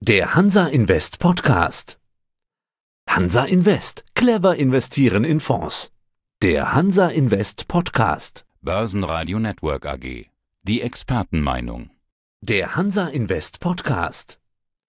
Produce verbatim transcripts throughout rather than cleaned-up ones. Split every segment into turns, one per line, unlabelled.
Der Hansa Invest Podcast. Hansa Invest. Clever investieren in Fonds. Der Hansa Invest Podcast.
Börsenradio Network A G. Die Expertenmeinung.
Der Hansa Invest Podcast.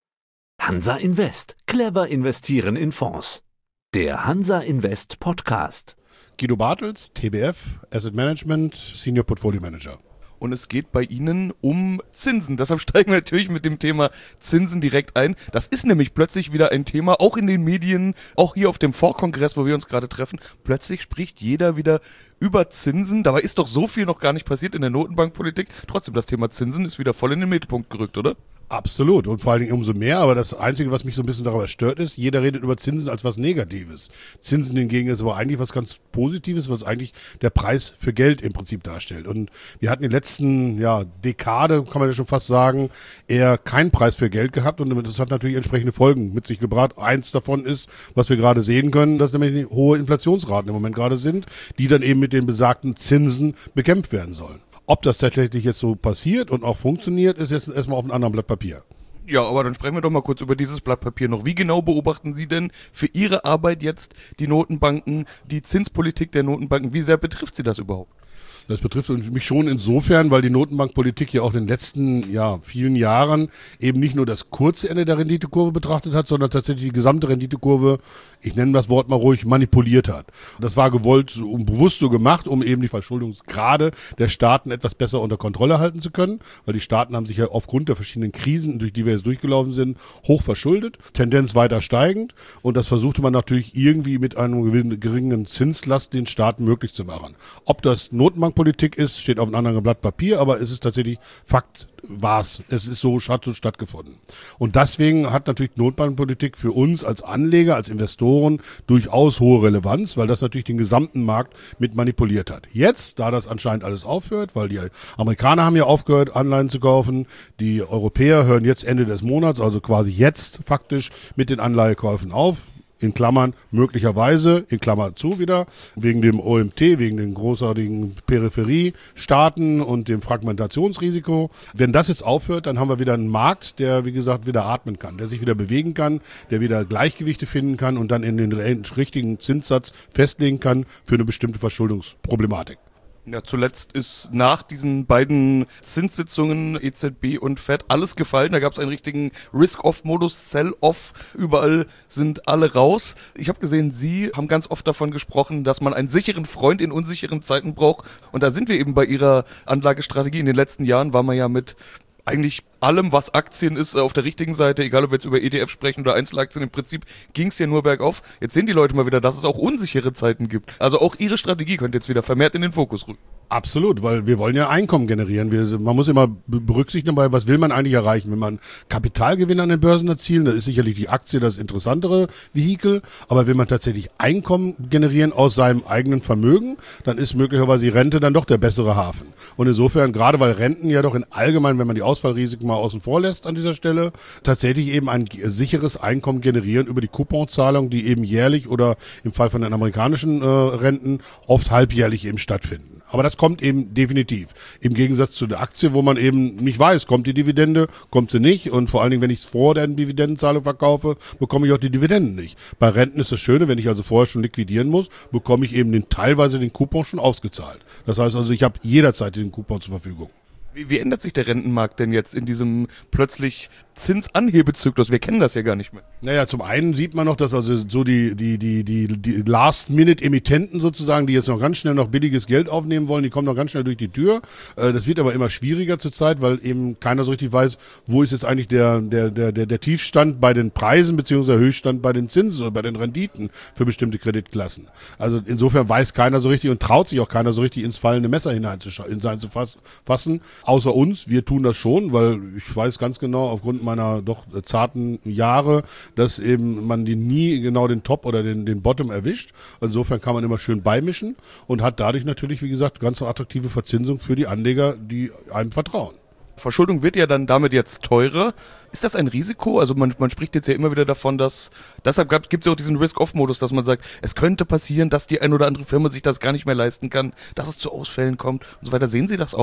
Hansa Invest. Clever investieren in Fonds. Der Hansa Invest Podcast.
Guido Bartels, T B F, Asset Management, Senior Portfolio Manager.
Und es geht bei Ihnen um Zinsen. Deshalb steigen wir natürlich mit dem Thema Zinsen direkt ein. Das ist nämlich plötzlich wieder ein Thema, auch in den Medien, auch hier auf dem Vorkongress, wo wir uns gerade treffen. Plötzlich spricht jeder wieder über Zinsen. Dabei ist doch so viel noch gar nicht passiert in der Notenbankpolitik. Trotzdem, das Thema Zinsen ist wieder voll in den Mittelpunkt gerückt, oder?
Absolut, und vor allen Dingen umso mehr, aber das Einzige, was mich so ein bisschen darüber stört, ist, jeder redet über Zinsen als was Negatives. Zinsen hingegen ist aber eigentlich was ganz Positives, was eigentlich der Preis für Geld im Prinzip darstellt. Und wir hatten in der letzten ja, Dekade, kann man ja schon fast sagen, eher keinen Preis für Geld gehabt, und das hat natürlich entsprechende Folgen mit sich gebracht. Eins davon ist, was wir gerade sehen können, dass nämlich hohe Inflationsraten im Moment gerade sind, die dann eben mit den besagten Zinsen bekämpft werden sollen. Ob das tatsächlich jetzt so passiert und auch funktioniert, ist jetzt erstmal auf einem anderen Blatt Papier.
Ja, aber dann sprechen wir doch mal kurz über dieses Blatt Papier noch. Wie genau beobachten Sie denn für Ihre Arbeit jetzt die Notenbanken, die Zinspolitik der Notenbanken? Wie sehr betrifft Sie das überhaupt?
Das betrifft mich schon insofern, weil die Notenbankpolitik ja auch in den letzten ja, vielen Jahren eben nicht nur das kurze Ende der Renditekurve betrachtet hat, sondern tatsächlich die gesamte Renditekurve, ich nenne das Wort mal ruhig, manipuliert hat. Das war gewollt und bewusst so gemacht, um eben die Verschuldungsgrade der Staaten etwas besser unter Kontrolle halten zu können, weil die Staaten haben sich ja aufgrund der verschiedenen Krisen, durch die wir jetzt durchgelaufen sind, hoch verschuldet, Tendenz weiter steigend, und das versuchte man natürlich irgendwie mit einem geringen Zinslast den Staaten möglich zu machen. Ob das Notenbank Politik ist, steht auf einem anderen Blatt Papier, aber es ist tatsächlich Fakt, war's. Es ist so, hat so stattgefunden. Und deswegen hat natürlich Notenbankpolitik für uns als Anleger, als Investoren durchaus hohe Relevanz, weil das natürlich den gesamten Markt mit manipuliert hat. Jetzt, da das anscheinend alles aufhört, weil die Amerikaner haben ja aufgehört, Anleihen zu kaufen, die Europäer hören jetzt Ende des Monats, also quasi jetzt faktisch mit den Anleihekäufen auf. In Klammern möglicherweise, in Klammer zu wieder, wegen dem O M T, wegen den großartigen Peripheriestaaten und dem Fragmentationsrisiko. Wenn das jetzt aufhört, dann haben wir wieder einen Markt, der, wie gesagt, wieder atmen kann, der sich wieder bewegen kann, der wieder Gleichgewichte finden kann und dann in den richtigen Zinssatz festlegen kann für eine bestimmte Verschuldungsproblematik.
Ja, zuletzt ist nach diesen beiden Zinssitzungen E Z B und Fed alles gefallen. Da gab es einen richtigen Risk-Off-Modus, Sell-Off. Überall sind alle raus. Ich habe gesehen, Sie haben ganz oft davon gesprochen, dass man einen sicheren Freund in unsicheren Zeiten braucht. Und da sind wir eben bei Ihrer Anlagestrategie. In den letzten Jahren war man ja mit eigentlich allem, was Aktien ist, auf der richtigen Seite, egal ob wir jetzt über E T F sprechen oder Einzelaktien, im Prinzip ging es ja nur bergauf. Jetzt sehen die Leute mal wieder, dass es auch unsichere Zeiten gibt. Also auch Ihre Strategie könnte jetzt wieder vermehrt in den Fokus rücken.
Absolut, weil wir wollen ja Einkommen generieren. Wir, man muss immer berücksichtigen dabei, was will man eigentlich erreichen. Wenn man Kapitalgewinn an den Börsen erzielen, dann ist sicherlich die Aktie das interessantere Vehikel. Aber will man tatsächlich Einkommen generieren aus seinem eigenen Vermögen, dann ist möglicherweise die Rente dann doch der bessere Hafen. Und insofern, gerade weil Renten ja doch in allgemein, wenn man die Ausfallrisiken mal außen vor lässt an dieser Stelle, tatsächlich eben ein sicheres Einkommen generieren über die Couponzahlung, die eben jährlich oder im Fall von den amerikanischen äh, Renten oft halbjährlich eben stattfinden. Aber das kommt eben definitiv. Im Gegensatz zu der Aktie, wo man eben nicht weiß, kommt die Dividende, kommt sie nicht. Und vor allen Dingen, wenn ich es vor der Dividendenzahlung verkaufe, bekomme ich auch die Dividenden nicht. Bei Renten ist das Schöne, wenn ich also vorher schon liquidieren muss, bekomme ich eben den, teilweise den Coupon schon ausgezahlt. Das heißt also, ich habe jederzeit den Coupon zur Verfügung.
Wie, wie ändert sich der Rentenmarkt denn jetzt in diesem plötzlich Zinsanhebezyklus? Wir kennen das ja gar nicht mehr.
Naja, zum einen sieht man noch, dass also so die, die, die, die, die Last-Minute-Emittenten sozusagen, die jetzt noch ganz schnell noch billiges Geld aufnehmen wollen, die kommen noch ganz schnell durch die Tür. Das wird aber immer schwieriger zurzeit, weil eben keiner so richtig weiß, wo ist jetzt eigentlich der, der, der, der, der Tiefstand bei den Preisen beziehungsweise Höchststand bei den Zinsen oder bei den Renditen für bestimmte Kreditklassen. Also insofern weiß keiner so richtig und traut sich auch keiner so richtig ins fallende Messer hineinzufassen. Außer uns, wir tun das schon, weil ich weiß ganz genau, aufgrund meiner doch zarten Jahre, dass eben man die nie genau den Top oder den, den Bottom erwischt. Insofern kann man immer schön beimischen und hat dadurch natürlich, wie gesagt, ganz attraktive Verzinsung für die Anleger, die einem vertrauen.
Verschuldung wird ja dann damit jetzt teurer. Ist das ein Risiko? Also man, man spricht jetzt ja immer wieder davon, dass, deshalb gibt es ja auch diesen Risk-Off-Modus, dass man sagt, es könnte passieren, dass die ein oder andere Firma sich das gar nicht mehr leisten kann, dass es zu Ausfällen kommt und so weiter. Sehen Sie das auch?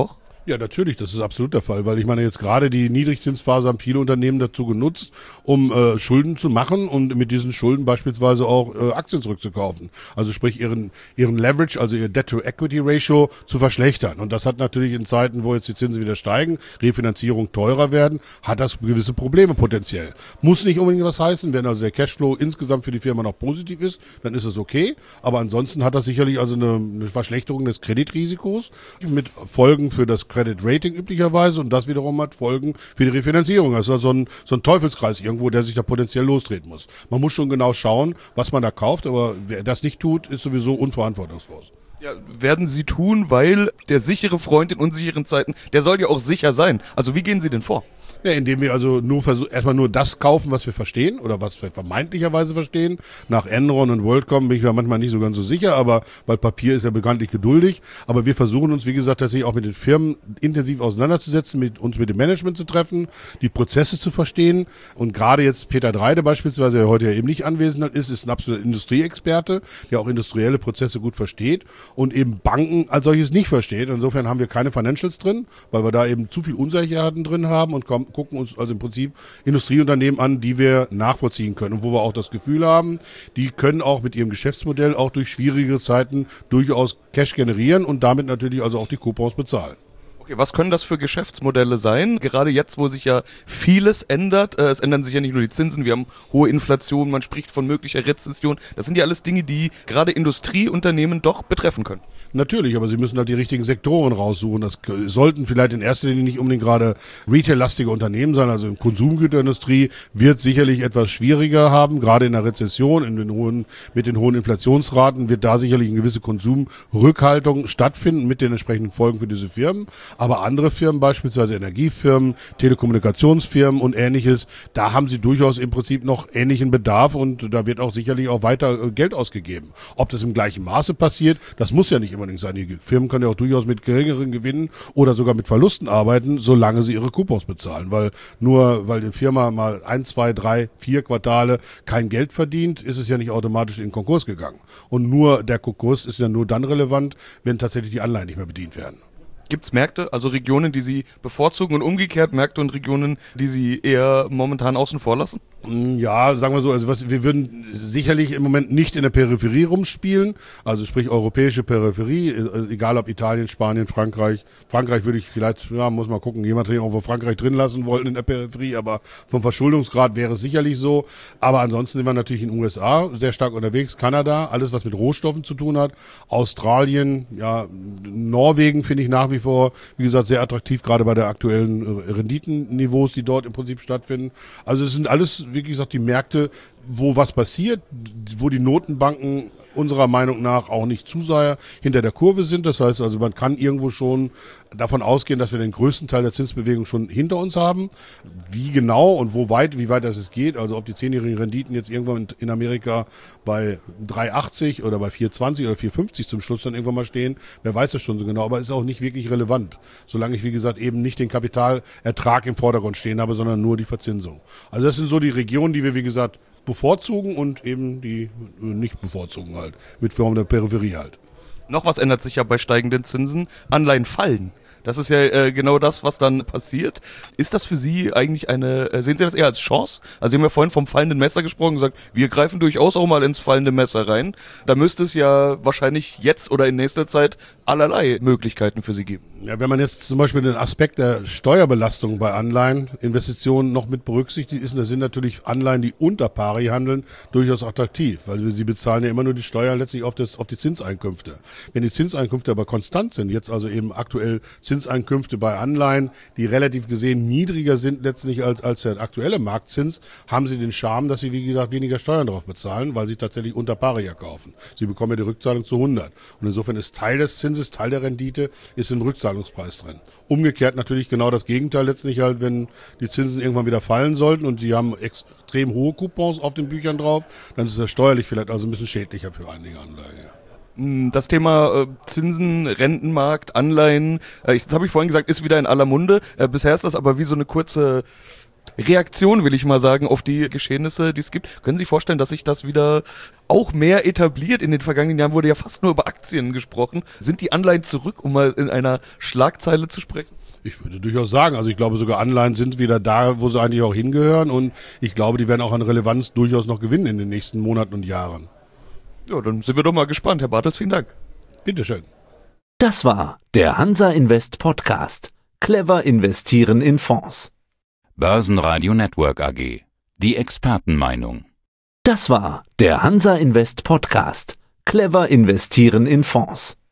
Ja, natürlich, das ist absolut der Fall, weil ich meine, jetzt gerade die Niedrigzinsphase haben viele Unternehmen dazu genutzt, um äh, Schulden zu machen und mit diesen Schulden beispielsweise auch äh, Aktien zurückzukaufen. Also sprich ihren ihren Leverage, also ihr Debt-to-Equity-Ratio zu verschlechtern. Und das hat natürlich in Zeiten, wo jetzt die Zinsen wieder steigen, Refinanzierung teurer werden, hat das gewisse Probleme potenziell. Muss nicht unbedingt was heißen, wenn also der Cashflow insgesamt für die Firma noch positiv ist, dann ist es okay. Aber ansonsten hat das sicherlich also eine, eine Verschlechterung des Kreditrisikos mit Folgen für das Credit Rating üblicherweise und das wiederum hat Folgen für die Refinanzierung. Das ist also so ein, so ein Teufelskreis irgendwo, der sich da potenziell lostreten muss. Man muss schon genau schauen, was man da kauft, aber wer das nicht tut, ist sowieso unverantwortungslos.
Ja, werden Sie tun, weil der sichere Freund in unsicheren Zeiten, der soll ja auch sicher sein. Also wie gehen Sie denn vor?
Ja, indem wir also nur versuch, erstmal nur das kaufen, was wir verstehen oder was wir vermeintlicherweise verstehen. Nach Enron und WorldCom bin ich mir manchmal nicht so ganz so sicher, aber weil Papier ist ja bekanntlich geduldig. Aber wir versuchen uns, wie gesagt, tatsächlich auch mit den Firmen intensiv auseinanderzusetzen, mit uns mit dem Management zu treffen, die Prozesse zu verstehen. Und gerade jetzt Peter Dreide beispielsweise, der heute ja eben nicht anwesend ist, ist ein absoluter Industrieexperte, der auch industrielle Prozesse gut versteht und eben Banken als solches nicht versteht. Insofern haben wir keine Financials drin, weil wir da eben zu viel Unsicherheiten drin haben und kommen gucken uns also im Prinzip Industrieunternehmen an, die wir nachvollziehen können und wo wir auch das Gefühl haben, die können auch mit ihrem Geschäftsmodell auch durch schwierige Zeiten durchaus Cash generieren und damit natürlich also auch die Coupons bezahlen.
Okay, was können das für Geschäftsmodelle sein? Gerade jetzt, wo sich ja vieles ändert. Äh, es ändern sich ja nicht nur die Zinsen, wir haben hohe Inflation, man spricht von möglicher Rezession. Das sind ja alles Dinge, die gerade Industrieunternehmen doch betreffen können.
Natürlich, aber sie müssen halt die richtigen Sektoren raussuchen. Das sollten vielleicht in erster Linie nicht unbedingt gerade retail-lastige Unternehmen sein. Also in Konsumgüterindustrie wird sicherlich etwas schwieriger haben, gerade in der Rezession, in den hohen, mit den hohen Inflationsraten wird da sicherlich eine gewisse Konsumrückhaltung stattfinden mit den entsprechenden Folgen für diese Firmen. Aber andere Firmen, beispielsweise Energiefirmen, Telekommunikationsfirmen und Ähnliches, da haben sie durchaus im Prinzip noch ähnlichen Bedarf und da wird auch sicherlich auch weiter Geld ausgegeben. Ob das im gleichen Maße passiert, das muss ja nicht immer sein. Die Firmen können ja auch durchaus mit geringeren Gewinnen oder sogar mit Verlusten arbeiten, solange sie ihre Coupons bezahlen. Weil nur, weil die Firma mal ein, zwei, drei, vier Quartale kein Geld verdient, ist es ja nicht automatisch in den Konkurs gegangen. Und nur der Konkurs ist ja nur dann relevant, wenn tatsächlich die Anleihen nicht mehr bedient werden.
Gibt es Märkte, also Regionen, die Sie bevorzugen und umgekehrt Märkte und Regionen, die Sie eher momentan außen vor lassen?
Ja, sagen wir so, also was, wir würden sicherlich im Moment nicht in der Peripherie rumspielen, also sprich europäische Peripherie, egal ob Italien, Spanien, Frankreich. Frankreich würde ich vielleicht, ja, muss mal gucken, jemand den irgendwo Frankreich drin lassen wollen in der Peripherie, aber vom Verschuldungsgrad wäre es sicherlich so. Aber ansonsten sind wir natürlich in den U S A sehr stark unterwegs, Kanada, alles was mit Rohstoffen zu tun hat, Australien, ja, Norwegen finde ich nach wie vor, wie gesagt, sehr attraktiv, gerade bei der aktuellen Renditenniveaus, die dort im Prinzip stattfinden. Also es sind alles, wie gesagt, die Märkte, wo was passiert, wo die Notenbanken unserer Meinung nach auch nicht zu sehr hinter der Kurve sind. Das heißt also, man kann irgendwo schon davon ausgehen, dass wir den größten Teil der Zinsbewegung schon hinter uns haben. Wie genau und wo weit, wie weit das es geht, also ob die zehnjährigen Renditen jetzt irgendwann in Amerika bei drei Komma achtzig oder bei vier Komma zwanzig oder vier Komma fünfzig zum Schluss dann irgendwann mal stehen, wer weiß das schon so genau, aber ist auch nicht wirklich relevant, solange ich, wie gesagt, eben nicht den Kapitalertrag im Vordergrund stehen habe, sondern nur die Verzinsung. Also das sind so die Regionen, die wir, wie gesagt, bevorzugen und eben die nicht bevorzugen halt, mit Form der Peripherie halt.
Noch was ändert sich ja bei steigenden Zinsen, Anleihen fallen. Das ist ja äh, genau das, was dann passiert. Ist das für Sie eigentlich eine, äh, sehen Sie das eher als Chance? Also Sie haben ja vorhin vom fallenden Messer gesprochen und gesagt, wir greifen durchaus auch mal ins fallende Messer rein. Da müsste es ja wahrscheinlich jetzt oder in nächster Zeit allerlei Möglichkeiten für Sie geben.
Ja, wenn man jetzt zum Beispiel den Aspekt der Steuerbelastung bei Anleiheninvestitionen noch mit berücksichtigt ist, da sind natürlich Anleihen, die unter pari handeln, durchaus attraktiv, weil sie bezahlen ja immer nur die Steuern letztlich auf, das, auf die Zinseinkünfte. Wenn die Zinseinkünfte aber konstant sind, jetzt also eben aktuell Zinseinkünfte bei Anleihen, die relativ gesehen niedriger sind letztlich als, als der aktuelle Marktzins, haben sie den Charme, dass sie, wie gesagt, weniger Steuern drauf bezahlen, weil sie tatsächlich unter pari kaufen. Sie bekommen ja die Rückzahlung zu hundert. Und insofern ist Teil des Zinses, Teil der Rendite, ist im Rückzahlungspreis drin. Umgekehrt natürlich genau das Gegenteil letztlich halt, wenn die Zinsen irgendwann wieder fallen sollten und sie haben extrem hohe Coupons auf den Büchern drauf, dann ist das steuerlich vielleicht also ein bisschen schädlicher für einige Anleger.
Das Thema äh, Zinsen, Rentenmarkt, Anleihen, äh, ich, das habe ich vorhin gesagt, ist wieder in aller Munde. Äh, bisher ist das aber wie so eine kurze Reaktion, will ich mal sagen, auf die Geschehnisse, die es gibt. Können Sie sich vorstellen, dass sich das wieder auch mehr etabliert? In den vergangenen Jahren wurde ja fast nur über Aktien gesprochen. Sind die Anleihen zurück, um mal in einer Schlagzeile zu sprechen?
Ich würde durchaus sagen, also ich glaube sogar Anleihen sind wieder da, wo sie eigentlich auch hingehören und ich glaube, die werden auch an Relevanz durchaus noch gewinnen in den nächsten Monaten und Jahren.
Ja, dann sind wir doch mal gespannt. Herr Bartels, vielen Dank.
Bitteschön.
Das war der Hansa Invest Podcast. Clever investieren in Fonds.
Börsenradio Network A G. Die Expertenmeinung.
Das war der Hansa Invest Podcast. Clever investieren in Fonds.